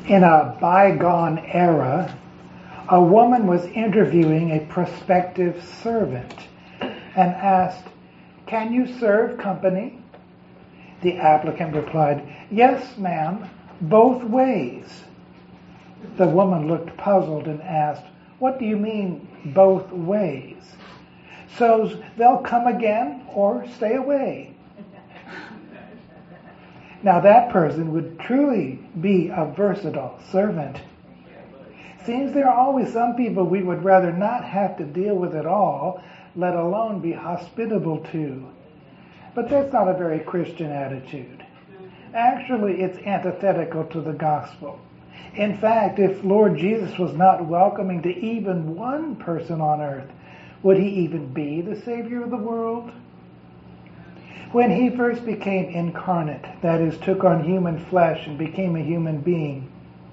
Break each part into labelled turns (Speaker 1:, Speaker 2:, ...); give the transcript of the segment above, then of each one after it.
Speaker 1: In a bygone era, a woman was interviewing a prospective servant and asked, "Can you serve company?" The applicant replied, "Yes, ma'am, both ways." The woman looked puzzled and asked, "What do you mean, both ways?" "So they'll come again or stay away." Now that person would truly be a versatile servant. Seems there are always some people we would rather not have to deal with at all, let alone be hospitable to. But that's not a very Christian attitude. Actually, it's antithetical to the gospel. In fact, if Lord Jesus was not welcoming to even one person on earth, would he even be the Savior of the world? When he first became incarnate, that is, took on human flesh and became a human being,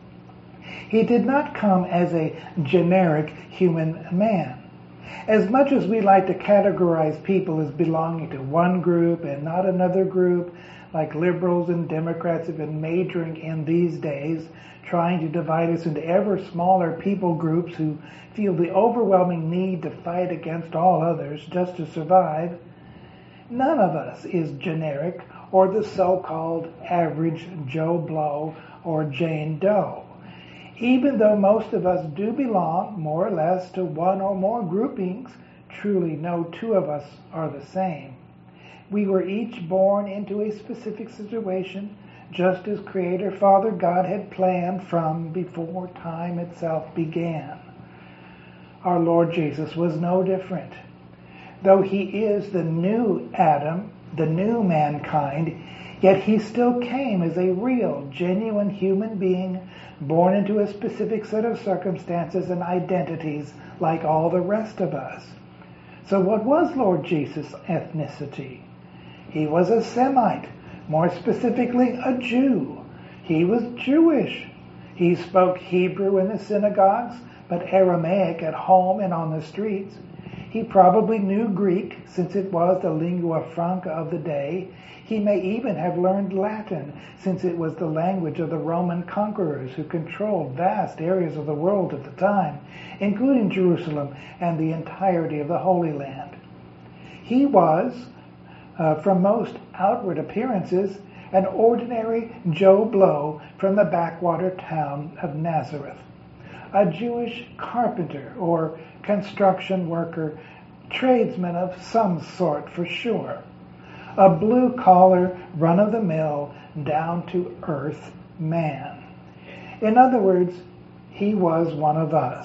Speaker 1: he did not come as a generic human man. As much as we like to categorize people as belonging to one group and not another group, like liberals and Democrats have been majoring in these days, trying to divide us into ever smaller people groups who feel the overwhelming need to fight against all others just to survive, none of us is generic or the so-called average Joe Blow or Jane Doe. Even though most of us do belong, more or less, to one or more groupings, truly no two of us are the same. We were each born into a specific situation, just as Creator Father God had planned from before time itself began. Our Lord Jesus was no different. Though he is the new Adam, the new mankind, yet he still came as a real, genuine human being, born into a specific set of circumstances and identities like all the rest of us. So what was Lord Jesus' ethnicity? He was a Semite, more specifically a Jew. He was Jewish. He spoke Hebrew in the synagogues, but Aramaic at home and on the streets. He probably knew Greek, since it was the lingua franca of the day. He may even have learned Latin, since it was the language of the Roman conquerors who controlled vast areas of the world at the time, including Jerusalem and the entirety of the Holy Land. He was, from most outward appearances, an ordinary Joe Blow from the backwater town of Nazareth, a Jewish carpenter or construction worker, tradesman of some sort for sure, a blue-collar, run-of-the-mill, down-to-earth man. In other words, he was one of us,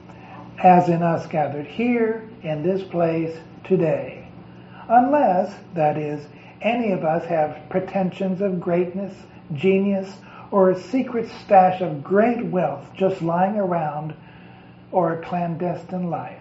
Speaker 1: as in us gathered here in this place today. Unless, that is, any of us have pretensions of greatness, genius, or a secret stash of great wealth just lying around, or a clandestine life.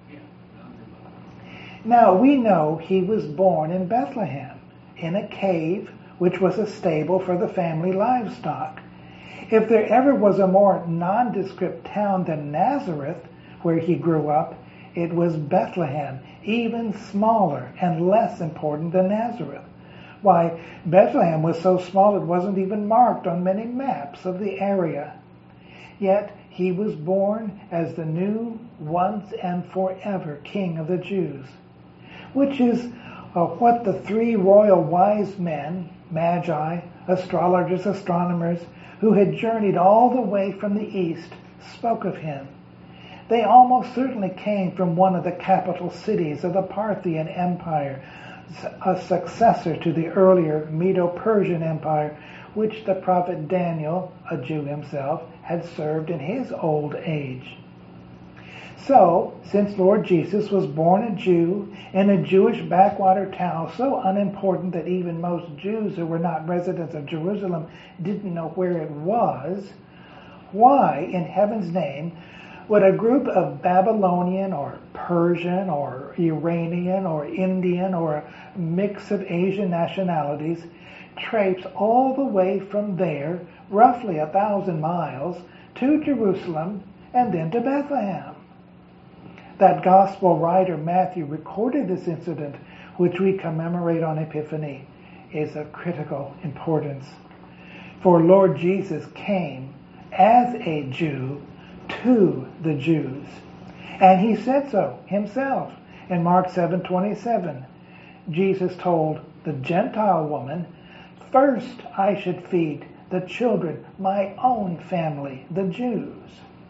Speaker 1: Now, we know he was born in Bethlehem, in a cave, which was a stable for the family livestock. If there ever was a more nondescript town than Nazareth, where he grew up, it was Bethlehem, even smaller and less important than Nazareth. Why, Bethlehem was so small it wasn't even marked on many maps of the area. Yet he was born as the new, once and forever King of the Jews, which is what the three royal wise men, magi, astrologers, astronomers, who had journeyed all the way from the east, spoke of him. They almost certainly came from one of the capital cities of the Parthian Empire, a successor to the earlier Medo-Persian Empire, which the prophet Daniel, a Jew himself, had served in his old age. So, since Lord Jesus was born a Jew in a Jewish backwater town so unimportant that even most Jews who were not residents of Jerusalem didn't know where it was, why, in heaven's name, would a group of Babylonian or Persian or Iranian or Indian or a mix of Asian nationalities traipse all the way from there, roughly 1,000 miles, to Jerusalem and then to Bethlehem? That gospel writer Matthew recorded this incident, which we commemorate on Epiphany, is of critical importance. For Lord Jesus came as a Jew to the Jews. And he said so himself. In Mark 7:27, Jesus told the Gentile woman, "First I should feed the children, my own family, the Jews."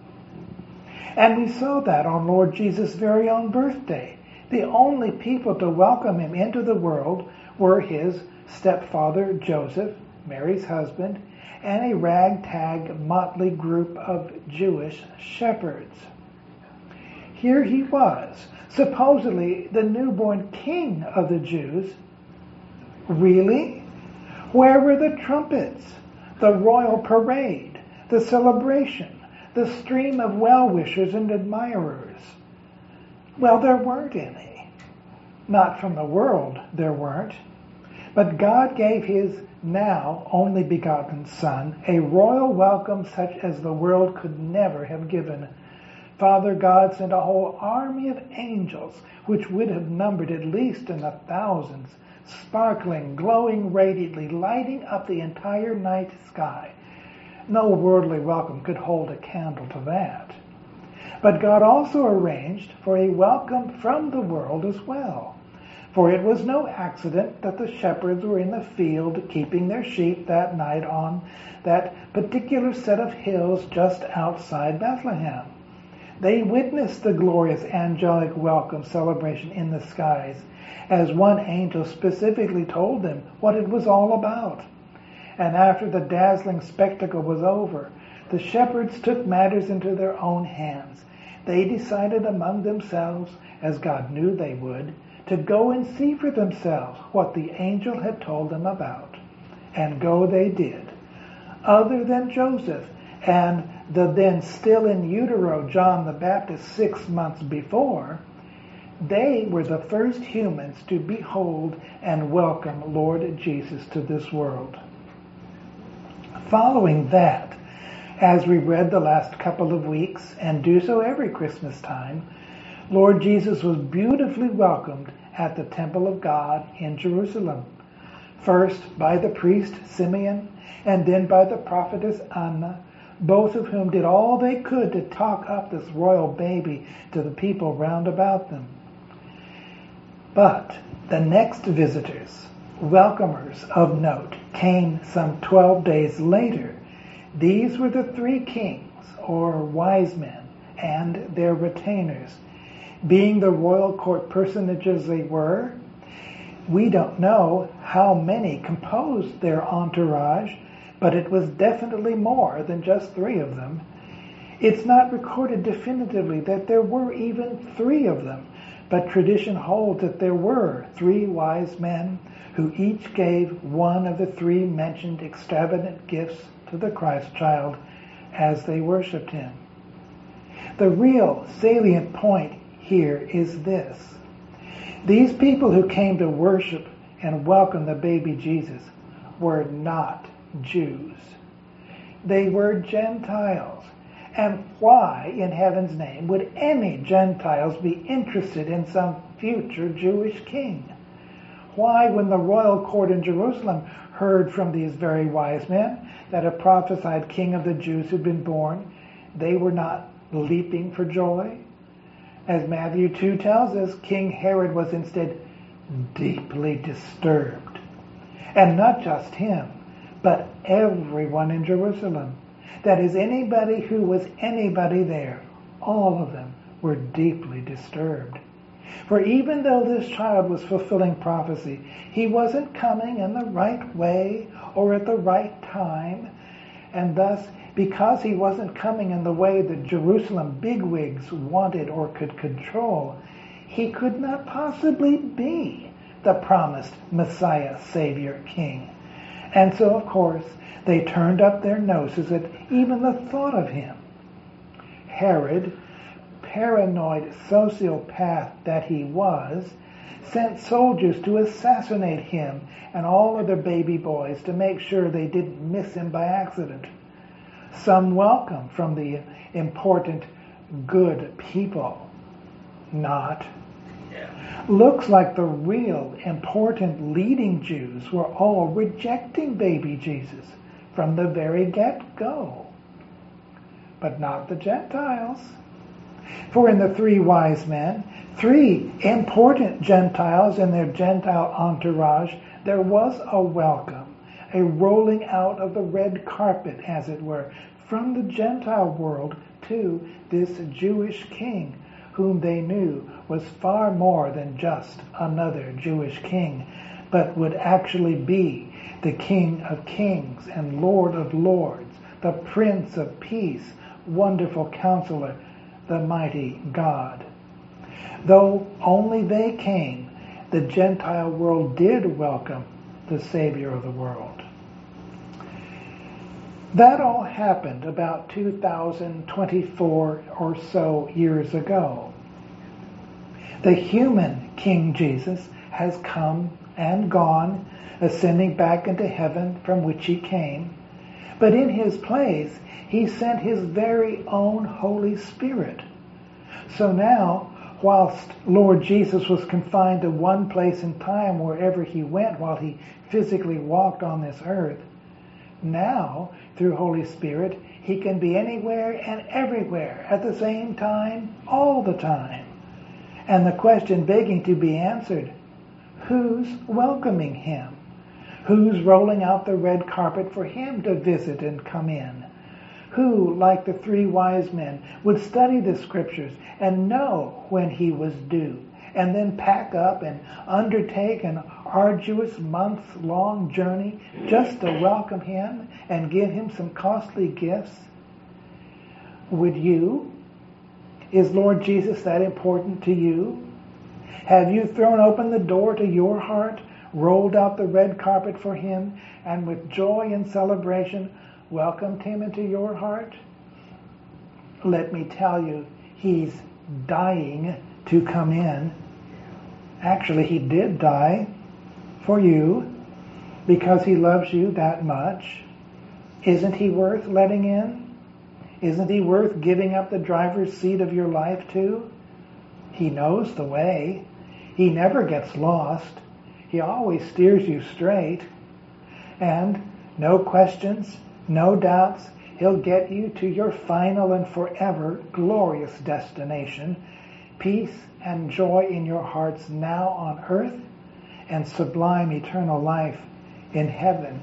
Speaker 1: And we saw that on Lord Jesus' very own birthday. The only people to welcome him into the world were his stepfather Joseph, Mary's husband, and a ragtag, motley group of Jewish shepherds. Here he was, supposedly the newborn king of the Jews. Really? Where were the trumpets, the royal parade, the celebration, the stream of well-wishers and admirers? Well, there weren't any. Not from the world, there weren't. But God gave his now only begotten Son a royal welcome such as the world could never have given. Father God sent a whole army of angels, which would have numbered at least in the thousands, sparkling, glowing radiantly, lighting up the entire night sky. No worldly welcome could hold a candle to that. But God also arranged for a welcome from the world as well. For it was no accident that the shepherds were in the field keeping their sheep that night on that particular set of hills just outside Bethlehem. They witnessed the glorious angelic welcome celebration in the skies, as one angel specifically told them what it was all about. And after the dazzling spectacle was over, the shepherds took matters into their own hands. They decided among themselves, as God knew they would, to go and see for themselves what the angel had told them about. And go they did. Other than Joseph and the then still in utero John the Baptist 6 months before, they were the first humans to behold and welcome Lord Jesus to this world. Following that, as we read the last couple of weeks, and do so every Christmas time, Lord Jesus was beautifully welcomed at the temple of God in Jerusalem. First by the priest Simeon, and then by the prophetess Anna, both of whom did all they could to talk up this royal baby to the people round about them. But the next visitors, welcomers of note, came some 12 days later. These were the 3 kings, or wise men, and their retainers. Being the royal court personages they were, we don't know how many composed their entourage, but it was definitely more than just 3 of them. It's not recorded definitively that there were even 3 of them, but tradition holds that there were 3 wise men who each gave one of the 3 mentioned extravagant gifts to the Christ child as they worshipped him. The real salient point here is this. These people who came to worship and welcome the baby Jesus were not Jews. They were Gentiles. And why, in heaven's name, would any Gentiles be interested in some future Jewish king? Why, when the royal court in Jerusalem heard from these very wise men that a prophesied king of the Jews had been born, they were not leaping for joy? As Matthew 2 tells us, King Herod was instead deeply disturbed. And not just him, but everyone in Jerusalem. That is, anybody who was anybody there, all of them were deeply disturbed. For even though this child was fulfilling prophecy, he wasn't coming in the right way or at the right time, and thus, because he wasn't coming in the way that Jerusalem bigwigs wanted or could control, he could not possibly be the promised Messiah, Savior, King. And so, of course, they turned up their noses at even the thought of him. Herod, paranoid sociopath that he was, sent soldiers to assassinate him and all other baby boys to make sure they didn't miss him by accident. Some welcome from the important, good people. Not. Looks like the real, important, leading Jews were all rejecting baby Jesus from the very get-go. but not the Gentiles. For in the 3 wise men, 3 important Gentiles in their Gentile entourage, there was a welcome, a rolling out of the red carpet, as it were, from the Gentile world to this Jewish king, whom they knew was far more than just another Jewish king, but would actually be the King of Kings and Lord of Lords, the Prince of Peace, Wonderful Counselor, the Mighty God. Though only they came, the Gentile world did welcome the Savior of the world. That all happened about 2024 or so years ago. The human King Jesus has come and gone, ascending back into heaven from which he came. But in his place, he sent his very own Holy Spirit. So now, whilst Lord Jesus was confined to one place in time wherever he went while he physically walked on this earth, now, through Holy Spirit, he can be anywhere and everywhere at the same time, all the time. And the question begging to be answered, who's welcoming him? Who's rolling out the red carpet for him to visit and come in? Who, like the 3 wise men, would study the scriptures and know when he was due, and then pack up and undertake an arduous months-long journey just to welcome him and give him some costly gifts? Would you? Is Lord Jesus that important to you? Have you thrown open the door to your heart, rolled out the red carpet for him, and with joy and celebration welcomed him into your heart? Let me tell you, he's dying to come in. Actually, he did die for you because he loves you that much. Isn't he worth letting in? Isn't he worth giving up the driver's seat of your life to? He knows the way. He never gets lost. He always steers you straight. And no questions, no doubts, he'll get you to your final and forever glorious destination, peace and joy in your hearts now on earth, and sublime eternal life in heaven.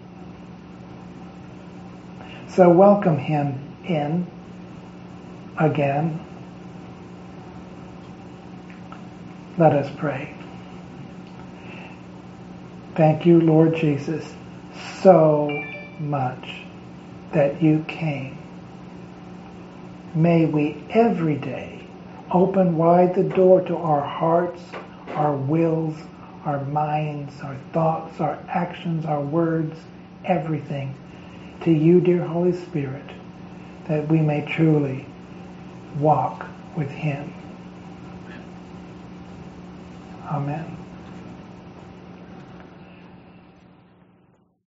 Speaker 1: So welcome him in again. Let us pray. Thank you, Lord Jesus, so much that you came. May we every day open wide the door to our hearts, our wills, our minds, our thoughts, our actions, our words, everything, to you, dear Holy Spirit, that we may truly walk with him. Amen.